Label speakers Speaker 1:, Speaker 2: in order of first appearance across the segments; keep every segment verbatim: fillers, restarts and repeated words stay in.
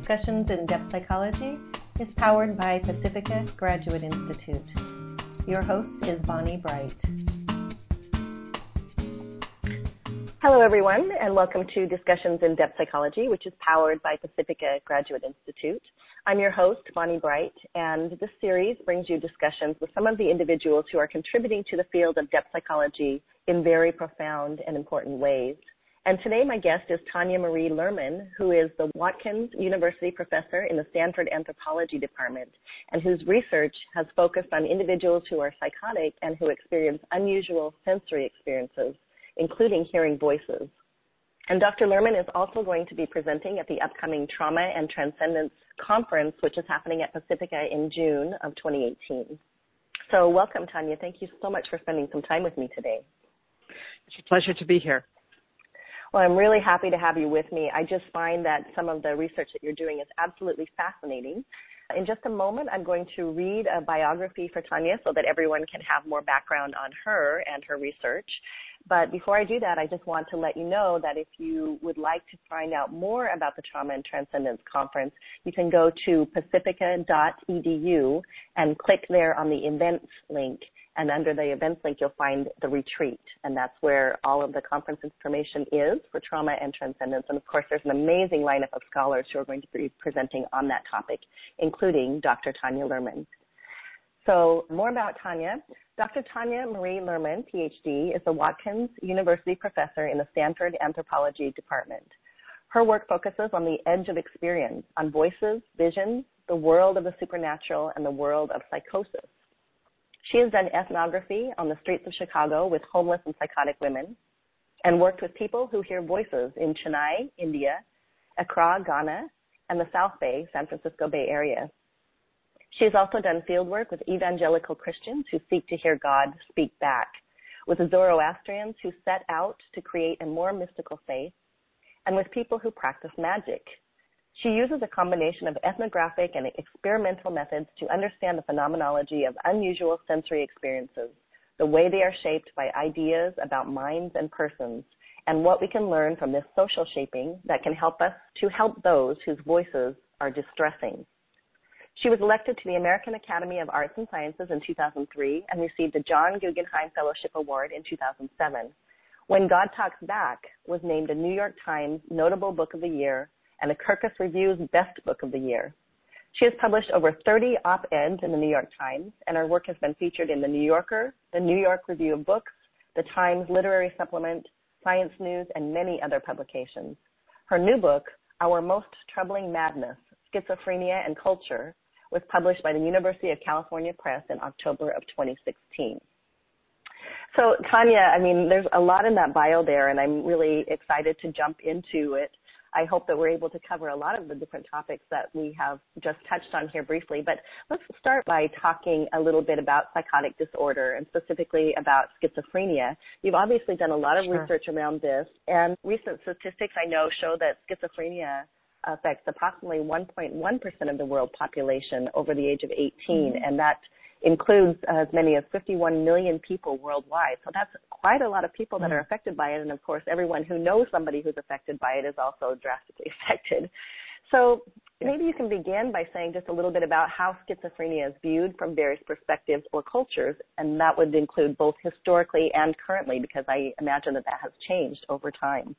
Speaker 1: Discussions in Depth Psychology is powered by Pacifica Graduate Institute. Your host is Bonnie Bright.
Speaker 2: Hello, everyone, and welcome to Discussions in Depth Psychology, which is powered by Pacifica Graduate Institute. I'm your host, Bonnie Bright, and this series brings you discussions with some of the individuals who are contributing to the field of depth psychology in very profound and important ways. And today my guest is Tanya Marie Luhrmann, who is the Watkins University professor in the Stanford Anthropology Department, and whose research has focused on individuals who are psychotic and who experience unusual sensory experiences, including hearing voices. And Doctor Luhrmann is also going to be presenting at the upcoming Trauma and Transcendence Conference, which is happening at Pacifica in June of twenty eighteen. So welcome, Tanya. Thank you so much for spending some time with me today.
Speaker 3: It's a pleasure to be here.
Speaker 2: Well, I'm really happy to have you with me. I just find that some of the research that you're doing is absolutely fascinating. In just a moment, I'm going to read a biography for Tanya so that everyone can have more background on her and her research. But before I do that, I just want to let you know that if you would like to find out more about the Trauma and Transcendence Conference, you can go to pacifica dot e d u and click there on the events link. And under the events link, you'll find the retreat. And that's where all of the conference information is for trauma and transcendence. And of course, there's an amazing lineup of scholars who are going to be presenting on that topic, including Doctor Tanya Luhrmann. So more about Tanya. Doctor Tanya Marie Luhrmann, P H D, is the Watkins University professor in the Stanford Anthropology Department. Her work focuses on the edge of experience, on voices, visions, the world of the supernatural, and the world of psychosis. She has done ethnography on the streets of Chicago with homeless and psychotic women and worked with people who hear voices in Chennai, India, Accra, Ghana, and the South Bay, San Francisco Bay Area. She has also done fieldwork with evangelical Christians who seek to hear God speak back, with Zoroastrians who set out to create a more mystical faith, and with people who practice magic. She uses a combination of ethnographic and experimental methods to understand the phenomenology of unusual sensory experiences, the way they are shaped by ideas about minds and persons, and what we can learn from this social shaping that can help us to help those whose voices are distressing. She was elected to the American Academy of Arts and Sciences in two thousand three and received the John Guggenheim Fellowship Award in two thousand seven. When God Talks Back was named a New York Times Notable Book of the Year and the Kirkus Review's Best Book of the Year. She has published over thirty op-eds in the New York Times, and her work has been featured in The New Yorker, the New York Review of Books, the Times Literary Supplement, Science News, and many other publications. Her new book, Our Most Troubling Madness, Schizophrenia and Culture, was published by the University of California Press in October of twenty sixteen. So, Tanya, I mean, there's a lot in that bio there, and I'm really excited to jump into it. I hope that we're able to cover a lot of the different topics that we have just touched on here briefly. But let's start by talking a little bit about psychotic disorder and specifically about schizophrenia. You've obviously done a lot of
Speaker 3: Sure.
Speaker 2: research around this, and recent statistics I know show that schizophrenia affects approximately one point one percent of the world population over the age of eighteen, mm-hmm. and that includes as many as fifty-one million people worldwide. So that's quite a lot of people that mm. are affected by it. And, of course, everyone who knows somebody who's affected by it is also drastically affected. So yeah. maybe you can begin by saying just a little bit about how schizophrenia is viewed from various perspectives or cultures, and that would include both historically and currently, because I imagine that that has changed over time.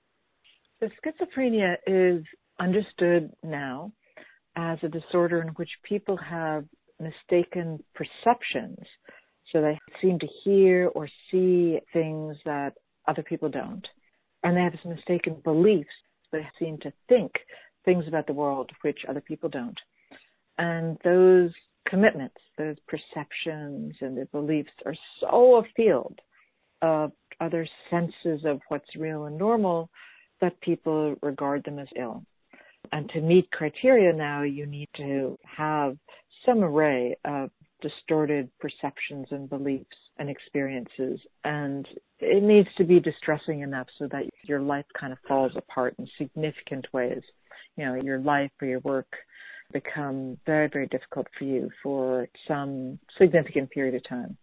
Speaker 3: So schizophrenia is understood now as a disorder in which people have mistaken perceptions. So they seem to hear or see things that other people don't. And they have some mistaken beliefs. They seem to think things about the world which other people don't. And those commitments, those perceptions and their beliefs are so afield of other senses of what's real and normal that people regard them as ill. And to meet criteria now, you need to have some array of distorted perceptions and beliefs and experiences. And it needs to be distressing enough so that your life kind of falls apart in significant ways. You know, your life or your work become very, very difficult for you for some significant period of time.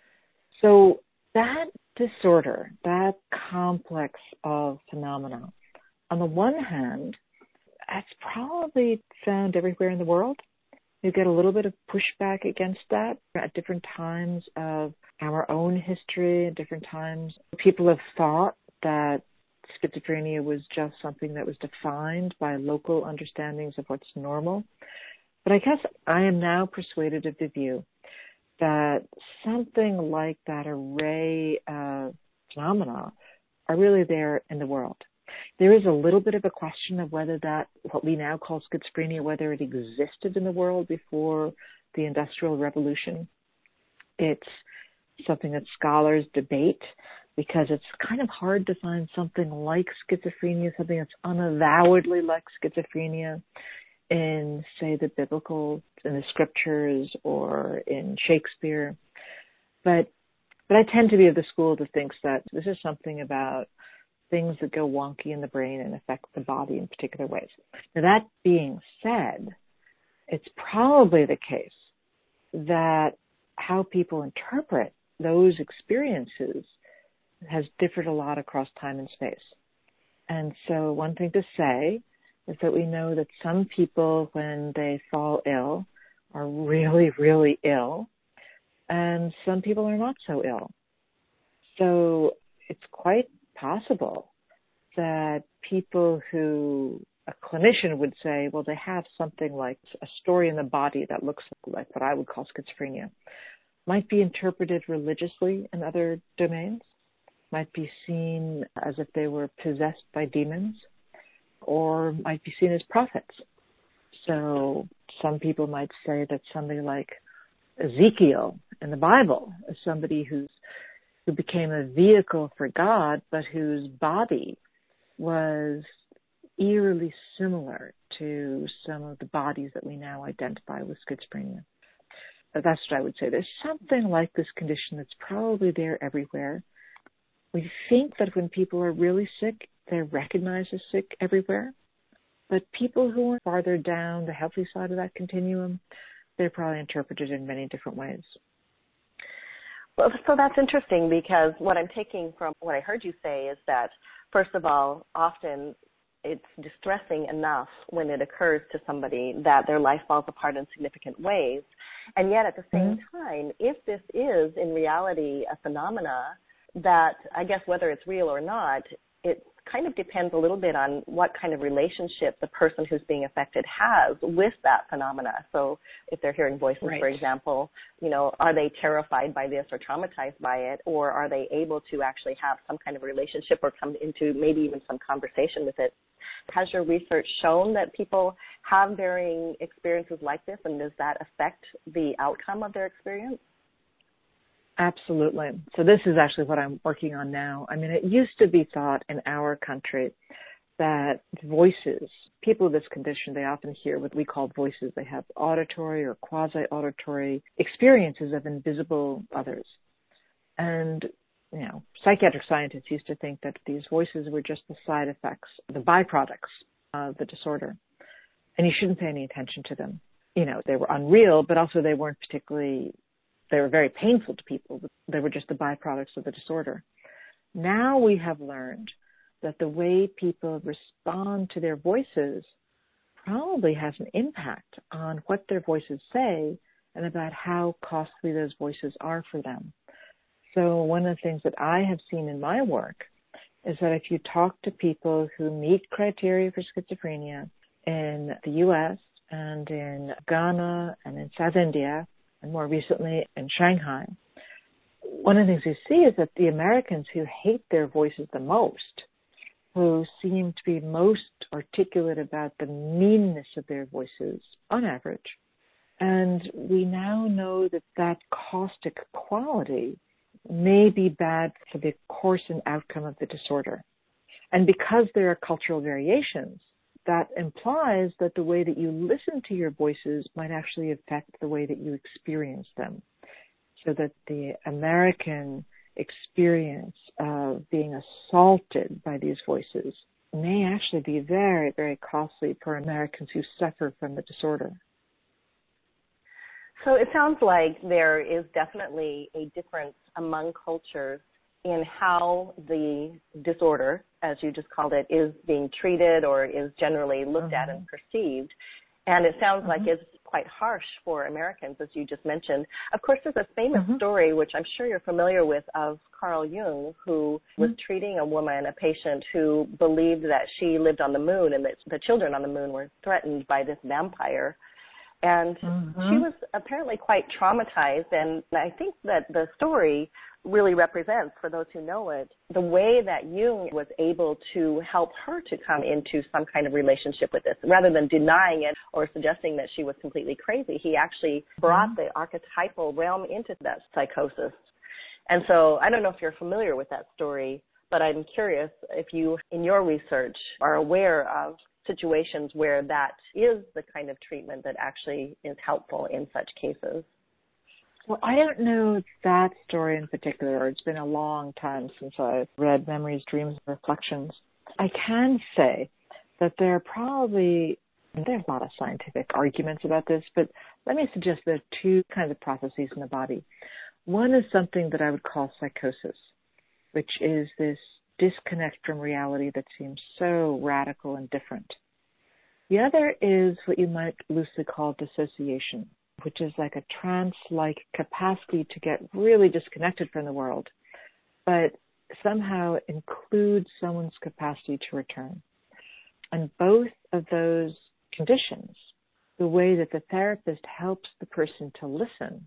Speaker 3: So that disorder, that complex of phenomena, on the one hand, It's probably found everywhere in the world. You get a little bit of pushback against that at different times of our own history, at different times. People have thought that schizophrenia was just something that was defined by local understandings of what's normal. But I guess I am now persuaded of the view that something like that array of phenomena are really there in the world. There is a little bit of a question of whether that, what we now call schizophrenia, whether it existed in the world before the Industrial Revolution. It's something that scholars debate because it's kind of hard to find something like schizophrenia, something that's unavowedly like schizophrenia in, say, the biblical, in the scriptures or in Shakespeare. But, but I tend to be of the school that thinks that this is something about things that go wonky in the brain and affect the body in particular ways. Now, that being said, it's probably the case that how people interpret those experiences has differed a lot across time and space. And so one thing to say is that we know that some people, when they fall ill, are really, really ill, and some people are not so ill. So it's quite possible that people who a clinician would say, well, they have something like a story in the body that looks like what I would call schizophrenia, might be interpreted religiously in other domains, might be seen as if they were possessed by demons, or might be seen as prophets. So some people might say that somebody like Ezekiel in the Bible is somebody who's who became a vehicle for God, but whose body was eerily similar to some of the bodies that we now identify with schizophrenia. But that's what I would say. There's something like this condition that's probably there everywhere. We think that when people are really sick, they're recognized as sick everywhere. But people who are farther down the healthy side of that continuum, they're probably interpreted in many different ways.
Speaker 2: Well, so that's interesting because what I'm taking from what I heard you say is that, first of all, often it's distressing enough when it occurs to somebody that their life falls apart in significant ways. And yet at the same mm-hmm. time, if this is in reality a phenomena that, I guess whether it's real or not, it kind of depends a little bit on what kind of relationship the person who's being affected has with that phenomena. So if they're hearing voices, right. for example, you know, are they terrified by this or traumatized by it, or are they able to actually have some kind of relationship or come into maybe even some conversation with it? Has your research shown that people have varying experiences like this, and does that affect the outcome of their experience?
Speaker 3: Absolutely. So this is actually what I'm working on now. I mean, it used to be thought in our country that voices, people with this condition, they often hear what we call voices. They have auditory or quasi-auditory experiences of invisible others. And, you know, psychiatric scientists used to think that these voices were just the side effects, the byproducts of the disorder. And you shouldn't pay any attention to them. You know, they were unreal, but also they weren't particularly They were very painful to people. They were just the byproducts of the disorder. Now we have learned that the way people respond to their voices probably has an impact on what their voices say and about how costly those voices are for them. So one of the things that I have seen in my work is that if you talk to people who meet criteria for schizophrenia in the U S and in Ghana and in South India, and more recently in Shanghai, one of the things you see is that the Americans who hate their voices the most, who seem to be most articulate about the meanness of their voices on average, and we now know that that caustic quality may be bad for the course and outcome of the disorder. And because there are cultural variations, that implies that the way that you listen to your voices might actually affect the way that you experience them. So that the American experience of being assaulted by these voices may actually be very, very costly for Americans who suffer from the disorder.
Speaker 2: So it sounds like there is definitely a difference among cultures in how the disorder, as you just called it, is being treated or is generally looked mm-hmm. at and perceived. And it sounds mm-hmm. like it's quite harsh for Americans, as you just mentioned. Of course, there's a famous mm-hmm. story, which I'm sure you're familiar with, of Carl Jung, who was mm-hmm. treating a woman, a patient, who believed that she lived on the moon and that the children on the moon were threatened by this vampire. And mm-hmm. she was apparently quite traumatized, and I think that the story really represents, for those who know it, the way that Jung was able to help her to come into some kind of relationship with this. Rather than denying it or suggesting that she was completely crazy, he actually brought mm-hmm. the archetypal realm into that psychosis. And so I don't know if you're familiar with that story, but I'm curious if you, in your research, are aware of situations where that is the kind of treatment that actually is helpful in such cases.
Speaker 3: Well, I don't know that story in particular. It's been a long time since I've read Memories, Dreams, and Reflections. I can say that there are probably, there's a lot of scientific arguments about this, but let me suggest there are two kinds of processes in the body. One is something that I would call psychosis, which is this disconnect from reality that seems so radical and different. The other is what you might loosely call dissociation, which is like a trance-like capacity to get really disconnected from the world, but somehow include someone's capacity to return. And both of those conditions, the way that the therapist helps the person to listen,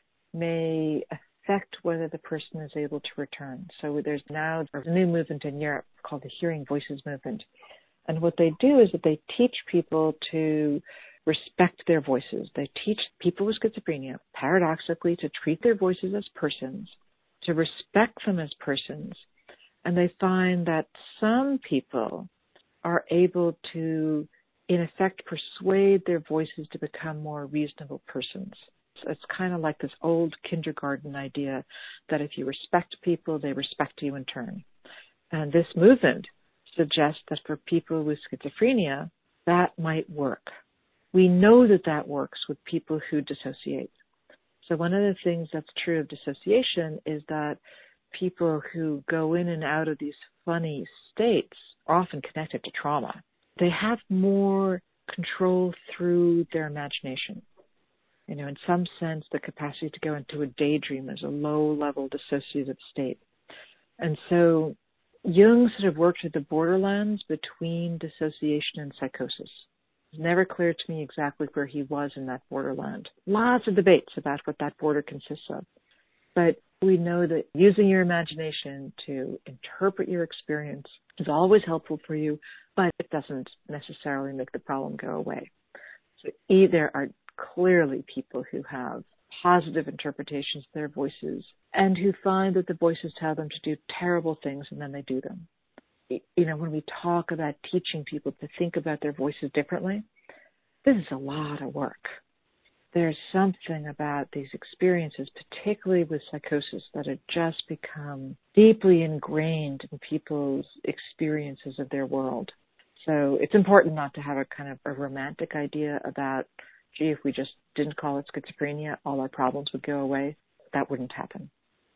Speaker 3: may affect whether the person is able to return. So there's now a new movement in Europe called the Hearing Voices movement. And what they do is that they teach people to respect their voices. They teach people with schizophrenia, paradoxically, to treat their voices as persons, to respect them as persons. And they find that some people are able to, in effect, persuade their voices to become more reasonable persons. It's kind of like this old kindergarten idea that if you respect people, they respect you in turn. And this movement suggests that for people with schizophrenia, that might work. We know that that works with people who dissociate. So one of the things that's true of dissociation is that people who go in and out of these funny states are often connected to trauma. They have more control through their imagination. You know, in some sense, the capacity to go into a daydream is a low-level dissociative state. And so Jung sort of worked at the borderlands between dissociation and psychosis. It's never clear to me exactly where he was in that borderland. Lots of debates about what that border consists of. But we know that using your imagination to interpret your experience is always helpful for you, but it doesn't necessarily make the problem go away. So either are clearly people who have positive interpretations of their voices and who find that the voices tell them to do terrible things and then they do them. You know, when we talk about teaching people to think about their voices differently, this is a lot of work. There's something about these experiences, particularly with psychosis, that have just become deeply ingrained in people's experiences of their world. So it's important not to have a kind of a romantic idea about, gee, if we just didn't call it schizophrenia, all our problems would go away. That wouldn't happen.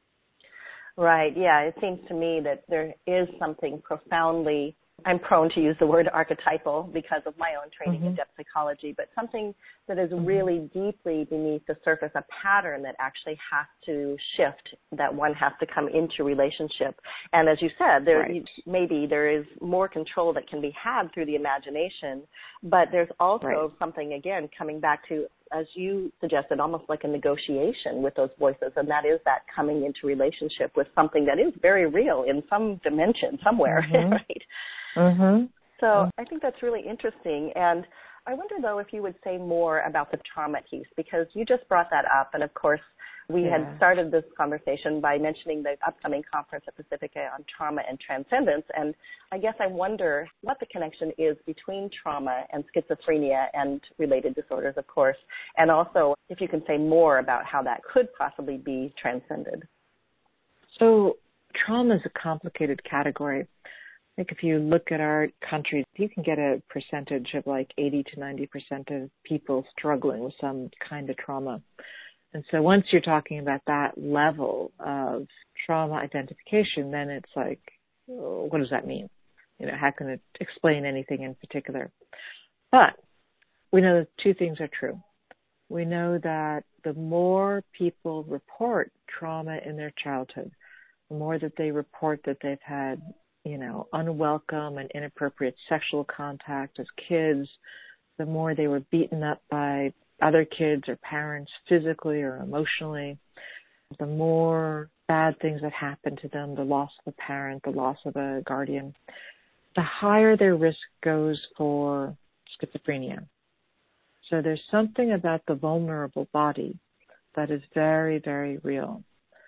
Speaker 2: Right, yeah. It seems to me that there is something profoundly, I'm prone to use the word archetypal because of my own training mm-hmm. in depth psychology, but something that is mm-hmm. really deeply beneath the surface, a pattern that actually has to shift, that one has to come into relationship. And as you said, there right. maybe there is more control that can be had through the imagination, but there's also right. something, again, coming back to, as you suggested, almost like a negotiation with those voices, and that is that coming into relationship with something that is very real in some dimension somewhere,
Speaker 3: mm-hmm.
Speaker 2: right?
Speaker 3: Mm-hmm.
Speaker 2: So I think that's really interesting. And I wonder, though, if you would say more about the trauma piece, because you just brought that up. And, of course, we yeah. had started this conversation by mentioning the upcoming conference at Pacifica on trauma and transcendence. And I guess I wonder what the connection is between trauma and schizophrenia and related disorders, of course, and also if you can say more about how that could possibly be transcended.
Speaker 3: So trauma is a complicated category. I think if you look at our country, you can get a percentage of like eighty to ninety percent of people struggling with some kind of trauma. And so once you're talking about that level of trauma identification, then it's like, oh, what does that mean? You know, how can it explain anything in particular? But we know that two things are true. We know that the more people report trauma in their childhood, the more that they report that they've had, you know, unwelcome and inappropriate sexual contact as kids, the more they were beaten up by other kids or parents physically or emotionally, the more bad things that happen to them, the loss of a parent, the loss of a guardian, the higher their risk goes for schizophrenia. So there's something about the vulnerable body that is very, very real.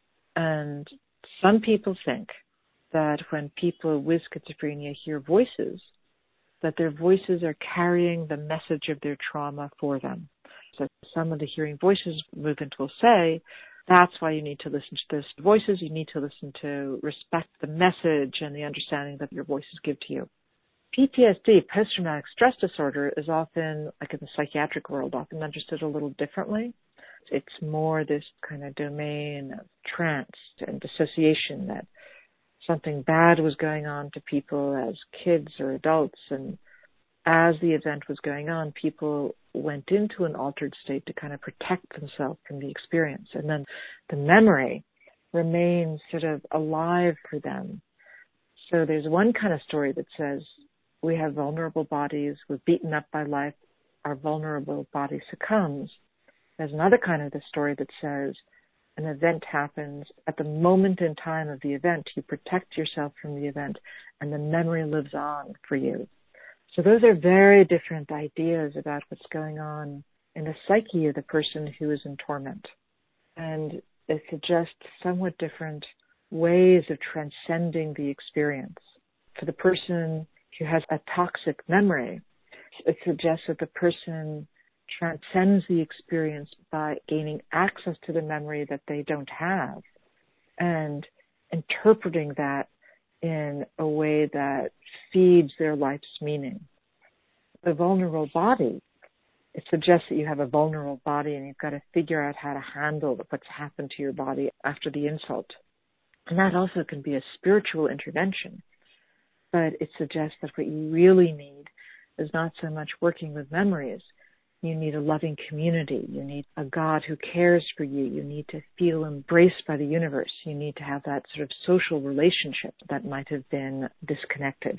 Speaker 3: And some people think that when people with schizophrenia hear voices, that their voices are carrying the message of their trauma for them. So some of the hearing voices movement will say, that's why you need to listen to those voices. You need to listen to respect the message and the understanding that your voices give to you. P T S D, post-traumatic stress disorder, is often, like in the psychiatric world, often understood a little differently. It's more this kind of domain of trance and dissociation, that something bad was going on to people as kids or adults, and as the event was going on, people went into an altered state to kind of protect themselves from the experience. And then the memory remains sort of alive for them. So there's one kind of story that says, we have vulnerable bodies, we're beaten up by life, our vulnerable body succumbs. There's another kind of the story that says, an event happens, at the moment in time of the event, you protect yourself from the event, and the memory lives on for you. So those are very different ideas about what's going on in the psyche of the person who is in torment. And it suggests somewhat different ways of transcending the experience. For the person who has a toxic memory, it suggests that the person transcends the experience by gaining access to the memory that they don't have and interpreting that in a way that feeds their life's meaning. The vulnerable body, it suggests that you have a vulnerable body and you've got to figure out how to handle what's happened to your body after the insult. And that also can be a spiritual intervention. But it suggests that what you really need is not so much working with memories. You need a loving community. You need a God who cares for you. You need to feel embraced by the universe. You need to have that sort of social relationship that might have been disconnected.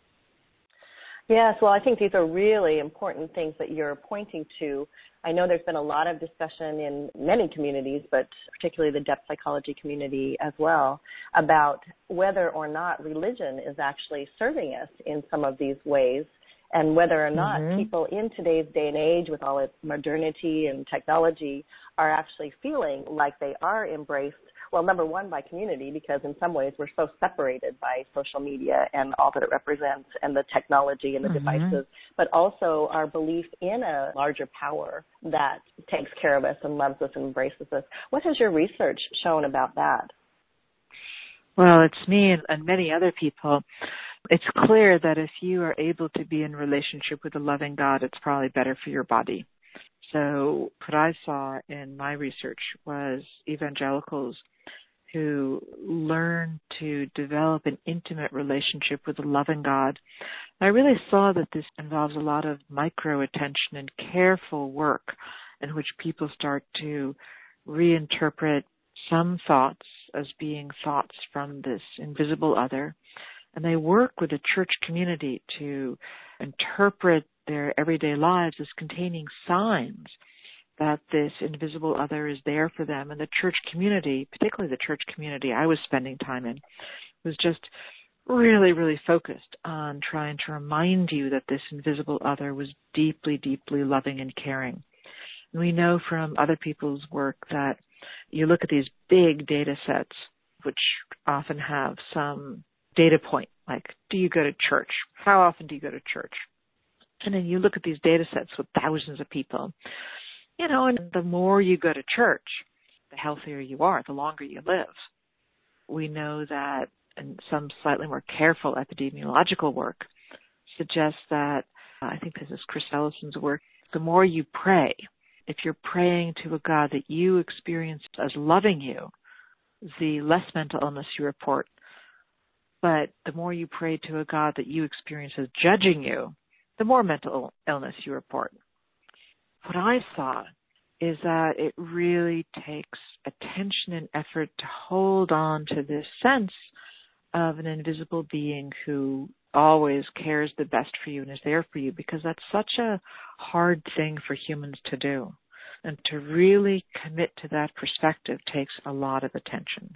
Speaker 2: Yes, well, I think these are really important things that you're pointing to. I know there's been a lot of discussion in many communities, but particularly the depth psychology community as well, about whether or not religion is actually serving us in some of these ways, and whether or not mm-hmm. people in today's day and age with all its modernity and technology are actually feeling like they are embraced. Well, number one, by community, because in some ways we're so separated by social media and all that it represents and the technology and the mm-hmm. devices, but also our belief in a larger power that takes care of us and loves us and embraces us. What has your research shown about that?
Speaker 3: Well, it's me and, and many other people. It's clear that if you are able to be in relationship with a loving God, it's probably better for your body. So what I saw in my research was evangelicals who learn to develop an intimate relationship with a loving God. I really saw that this involves a lot of micro-attention and careful work in which people start to reinterpret some thoughts as being thoughts from this invisible other. And they work with the church community to interpret their everyday lives as containing signs that this invisible other is there for them. And the church community, particularly the church community I was spending time in, was just really, really focused on trying to remind you that this invisible other was deeply, deeply loving and caring. And we know from other people's work that you look at these big data sets, which often have some data point, like, do you go to church? How often do you go to church? And then you look at these data sets with thousands of people, you know, and the more you go to church, the healthier you are, the longer you live. We know that, and some slightly more careful epidemiological work suggests that, uh, I think this is Chris Ellison's work, the more you pray if you're praying to a God that you experience as loving you, the less mental illness you report. But the more you pray to a God that you experience as judging you, the more mental illness you report. What I saw is that it really takes attention and effort to hold on to this sense of an invisible being who always cares the best for you and is there for you, because that's such a hard thing for humans to do. And to really commit to that perspective takes a lot of attention.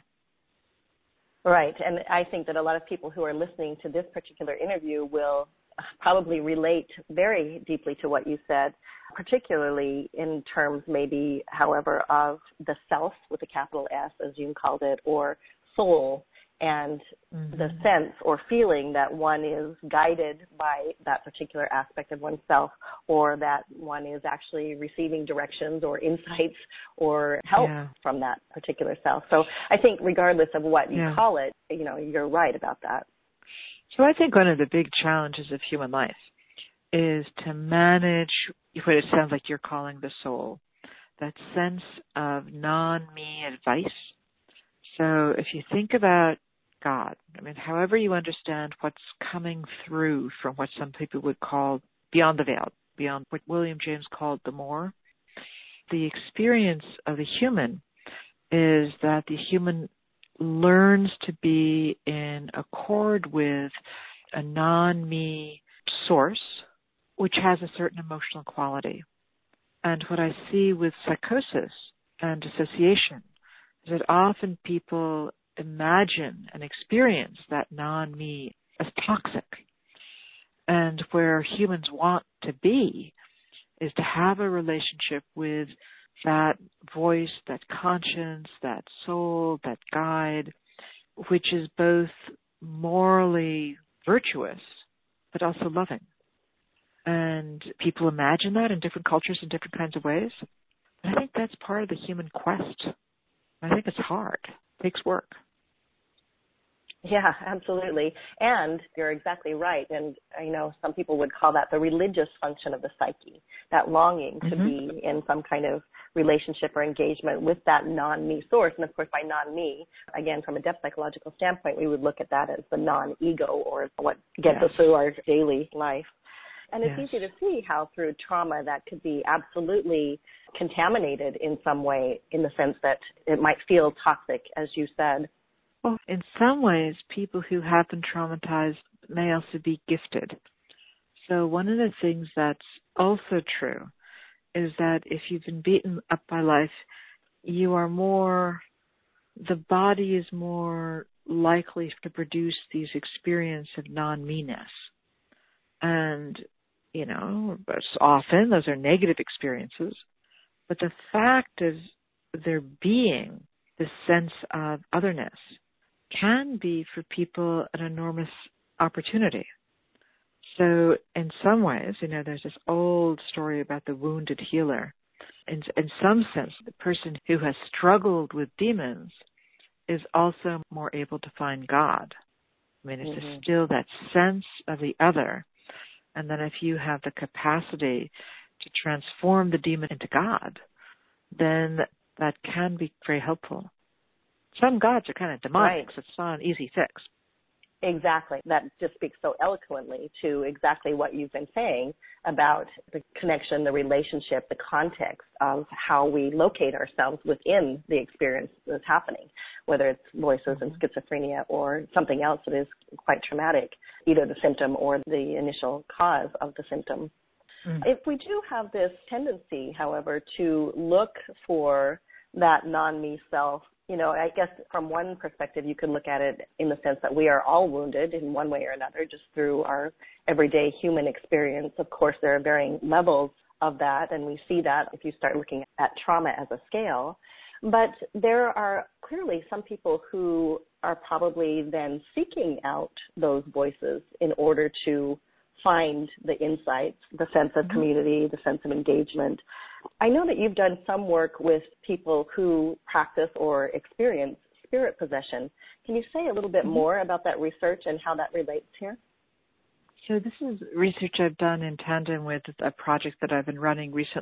Speaker 2: Right. And I think that a lot of people who are listening to this particular interview will probably relate very deeply to what you said, particularly in terms maybe, however, of the self with a capital S, as you called it, or soul, and mm-hmm. the sense or feeling that one is guided by that particular aspect of oneself, or that one is actually receiving directions or insights or help yeah. from that particular self. So I think regardless of what you yeah. call it, you know, you're right about that.
Speaker 3: So I think one of the big challenges of human life is to manage what it sounds like you're calling the soul, that sense of non-me advice. So if you think about God, I mean, however you understand what's coming through from what some people would call beyond the veil, beyond what William James called the more, the experience of the human is that the human learns to be in accord with a non-me source, which has a certain emotional quality. And what I see with psychosis and dissociation is that often people imagine and experience that non-me as toxic. And where humans want to be is to have a relationship with that voice, that conscience, that soul, that guide, which is both morally virtuous, but also loving. And people imagine that in different cultures in different kinds of ways. But I think that's part of the human quest. I think it's hard. It takes work.
Speaker 2: Yeah, absolutely. And you're exactly right. And I know some people would call that the religious function of the psyche, that longing to mm-hmm. be in some kind of relationship or engagement with that non-me source. And of course, by non-me, again, from a depth psychological standpoint, we would look at that as the non-ego, or what gets yes. us through our daily life. And it's yes. easy to see how through trauma that could be absolutely contaminated in some way, in the sense that it might feel toxic, as you said.
Speaker 3: Well, in some ways, people who have been traumatized may also be gifted. So one of the things that's also true is that if you've been beaten up by life, you are more, the body is more likely to produce these experiences of non-me-ness. And, you know, often those are negative experiences. But the fact of there being this sense of otherness can be for people an enormous opportunity. So in some ways, you know, there's this old story about the wounded healer. In, in some sense, the person who has struggled with demons is also more able to find God. I mean, it's mm-hmm. still that sense of the other. And then if you have the capacity to transform the demon into God, then that can be very helpful. Some gods are kind of demonic, right. so it's not an easy fix.
Speaker 2: Exactly. That just speaks so eloquently to exactly what you've been saying about the connection, the relationship, the context of how we locate ourselves within the experience that's happening, whether it's voices mm-hmm. and schizophrenia or something else that is quite traumatic, either the symptom or the initial cause of the symptom. Mm-hmm. If we do have this tendency, however, to look for that non-me self, you know, I guess from one perspective, you could look at it in the sense that we are all wounded in one way or another just through our everyday human experience. Of course, there are varying levels of that, and we see that if you start looking at trauma as a scale. But there are clearly some people who are probably then seeking out those voices in order to find the insights, the sense of community, the sense of engagement. I know that you've done some work with people who practice or experience spirit possession. Can you say a little bit more about that research and how that relates here?
Speaker 3: So this is research I've done in tandem with a project that I've been running recently.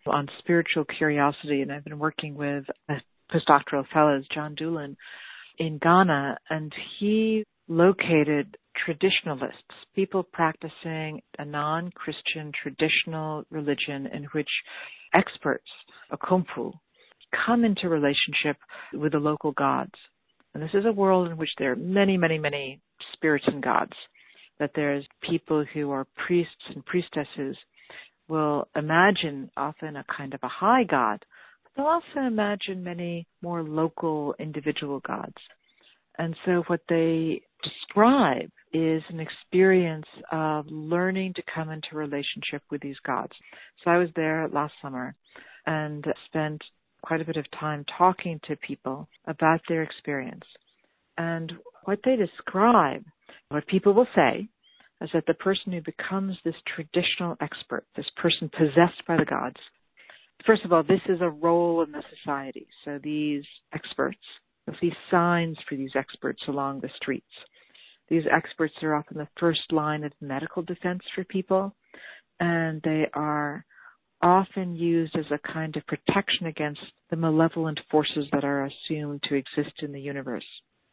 Speaker 3: on spiritual curiosity, and I've been working with a postdoctoral fellow, John Doolan, in Ghana, and he located traditionalists, people practicing a non-Christian traditional religion in which experts, okomfu, come into relationship with the local gods. And this is a world in which there are many, many, many spirits and gods, that there's people who are priests and priestesses will imagine often a kind of a high god, but they'll also imagine many more local individual gods. And so what they describe is an experience of learning to come into relationship with these gods. So I was there last summer and spent quite a bit of time talking to people about their experience. And what they describe, what people will say, is that the person who becomes this traditional expert, this person possessed by the gods, first of all, this is a role in the society. So these experts, you'll see signs for these experts along the streets. These experts are often the first line of medical defense for people, and they are often used as a kind of protection against the malevolent forces that are assumed to exist in the universe.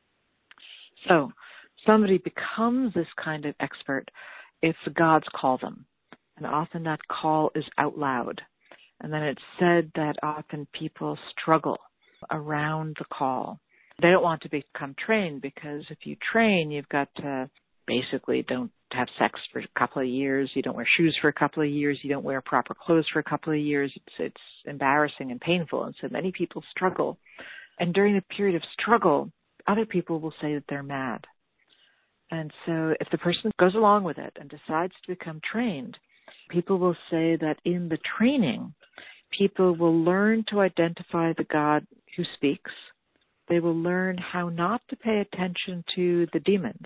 Speaker 3: So somebody becomes this kind of expert if the gods call them, and often that call is out loud. And then it's said that often people struggle around the call. They don't want to become trained, because if you train, you've got to basically don't have sex for a couple of years. You don't wear shoes for a couple of years. You don't wear proper clothes for a couple of years. It's, it's embarrassing and painful. And so many people struggle. And during the period of struggle, other people will say that they're mad. And so if the person goes along with it and decides to become trained, people will say that in the training, people will learn to identify the God who speaks. They will learn how not to pay attention to the demons.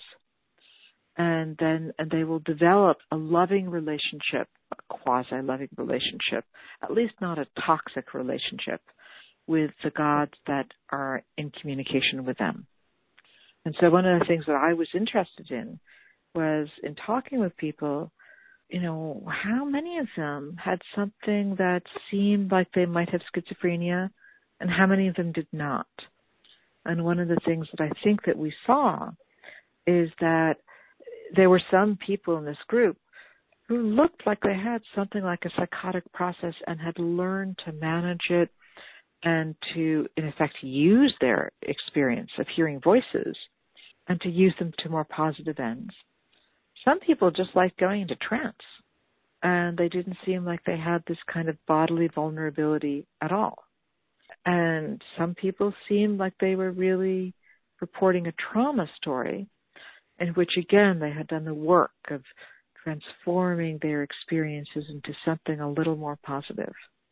Speaker 3: And then and they will develop a loving relationship, a quasi-loving relationship, at least not a toxic relationship, with the gods that are in communication with them. And so one of the things that I was interested in was in talking with people, you know, how many of them had something that seemed like they might have schizophrenia, and how many of them did not. And one of the things that I think that we saw is that there were some people in this group who looked like they had something like a psychotic process and had learned to manage it and to, in effect, use their experience of hearing voices and to use them to more positive ends. Some people just liked going into trance, and they didn't seem like they had this kind of bodily vulnerability at all. And some people seemed like they were really reporting a trauma story in which, again, they had done the work of transforming their experiences into something a little more positive.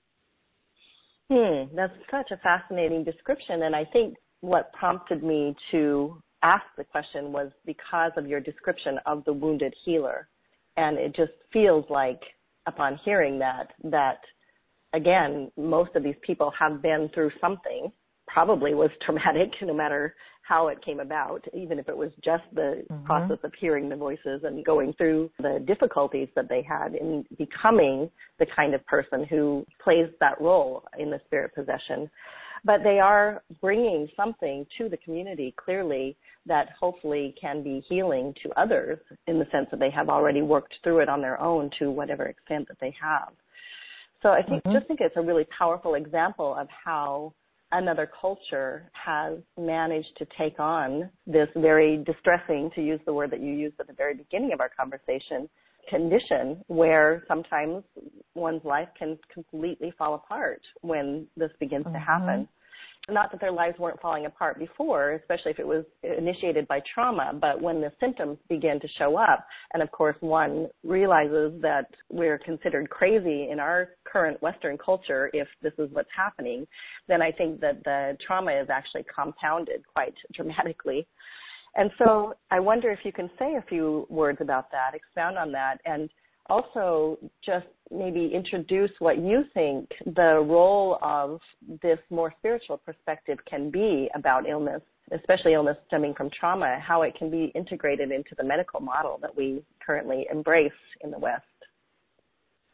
Speaker 2: Hmm, that's such a fascinating description. And I think what prompted me to ask the question was because of your description of the wounded healer. And it just feels like, upon hearing that, that, again, most of these people have been through something, probably was traumatic, no matter how it came about, even if it was just the mm-hmm. process of hearing the voices and going through the difficulties that they had in becoming the kind of person who plays that role in the spirit possession. But they are bringing something to the community, clearly, that hopefully can be healing to others in the sense that they have already worked through it on their own to whatever extent that they have. So I think, mm-hmm. just think it's a really powerful example of how another culture has managed to take on this very distressing, to use the word that you used at the very beginning of our conversation, condition where sometimes one's life can completely fall apart when this begins mm-hmm. to happen. Not that their lives weren't falling apart before, especially if it was initiated by trauma, but when the symptoms begin to show up, and of course one realizes that we're considered crazy in our current Western culture if this is what's happening, then I think that the trauma is actually compounded quite dramatically. And so I wonder if you can say a few words about that, expound on that, and also just maybe introduce what you think the role of this more spiritual perspective can be about illness, especially illness stemming from trauma, how it can be integrated into the medical model that we currently embrace in the West.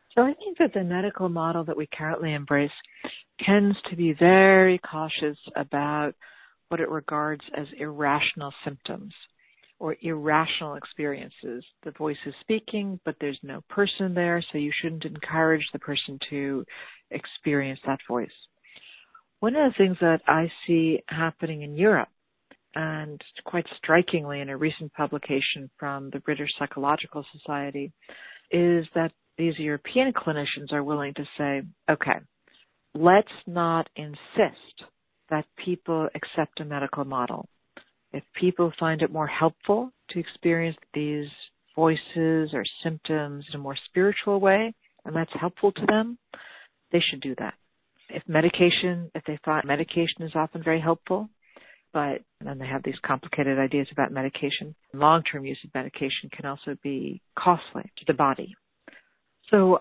Speaker 3: So I think that the medical model that we currently embrace tends to be very cautious about what it regards as irrational symptoms or irrational experiences. The voice is speaking, but there's no person there, so you shouldn't encourage the person to experience that voice. One of the things that I see happening in Europe, and quite strikingly in a recent publication from the British Psychological Society, is that these European clinicians are willing to say, okay, let's not insist that people accept a medical model. If people find it more helpful to experience these voices or symptoms in a more spiritual way, and that's helpful to them, they should do that. If medication, if they find medication is often very helpful, but then they have these complicated ideas about medication. Long-term use of medication can also be costly to the body. So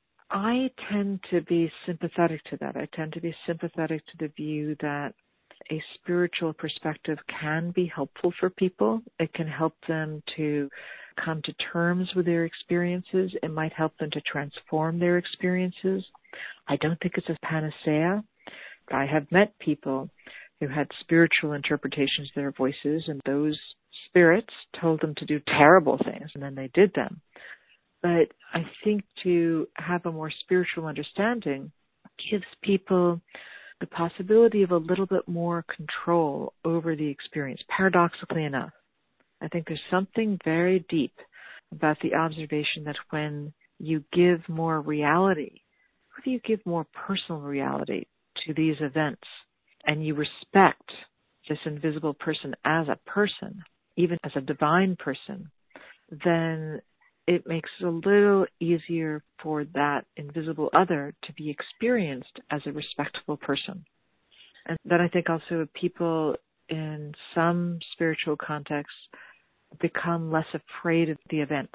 Speaker 3: I tend to be sympathetic to that. I tend to be sympathetic to the view that a spiritual perspective can be helpful for people. It can help them to come to terms with their experiences. It might help them to transform their experiences. I don't think it's a panacea. I have met people who had spiritual interpretations of their voices, and those spirits told them to do terrible things, and then they did them. But I think to have a more spiritual understanding gives people the possibility of a little bit more control over the experience, paradoxically enough. I think there's something very deep about the observation that when you give more reality, whether you give more personal reality to these events, and you respect this invisible person as a person, even as a divine person, then it makes it a little easier for that invisible other to be experienced as a respectable person. And then I think also people in some spiritual contexts become less afraid of the events.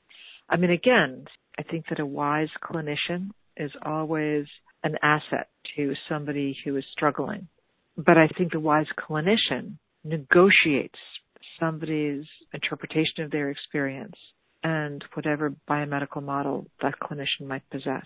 Speaker 3: I mean, again, I think that a wise clinician is always an asset to somebody who is struggling. But I think the wise clinician negotiates somebody's interpretation of their experience and whatever biomedical model that clinician might possess.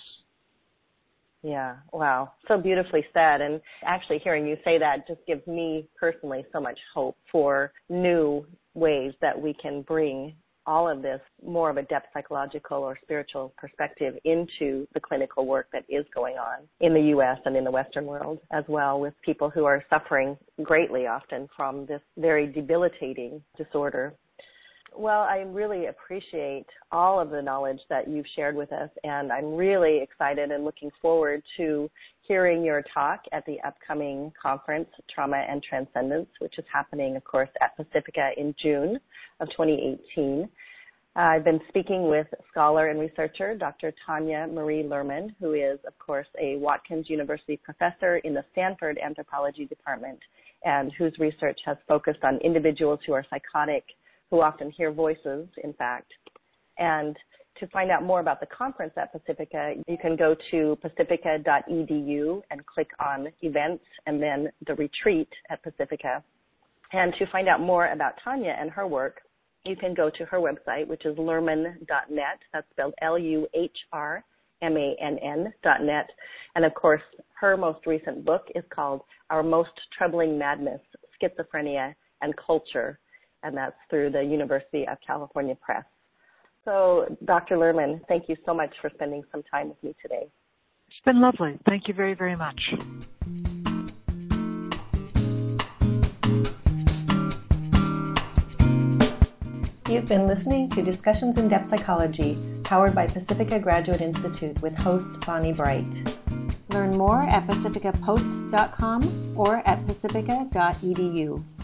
Speaker 2: Yeah, wow. So beautifully said. And actually hearing you say that just gives me personally so much hope for new ways that we can bring all of this more of a depth psychological or spiritual perspective into the clinical work that is going on in the U S and in the Western world as well, with people who are suffering greatly often from this very debilitating disorder. Well, I really appreciate all of the knowledge that you've shared with us, and I'm really excited and looking forward to hearing your talk at the upcoming conference, Trauma and Transcendence, which is happening, of course, at Pacifica in June of twenty eighteen. Uh, I've been speaking with scholar and researcher Doctor Tanya Marie Luhrmann, who is, of course, a Watkins University professor in the Stanford Anthropology Department, and whose research has focused on individuals who are psychotic, who often hear voices, in fact. And to find out more about the conference at Pacifica, you can go to pacifica dot e d u and click on events and then the retreat at Pacifica. And to find out more about Tanya and her work, you can go to her website, which is luhrmann dot net. That's spelled L U H R M A N N dot net. And of course, her most recent book is called Our Most Troubling Madness, Schizophrenia and Culture, and that's through the University of California Press. So, Doctor Luhrmann, thank you so much for spending some time with me today.
Speaker 3: It's been lovely. Thank you very, very much.
Speaker 1: You've been listening to Discussions in Depth Psychology, powered by Pacifica Graduate Institute with host Bonnie Bright. Learn more at pacifica post dot com or at pacifica dot e d u.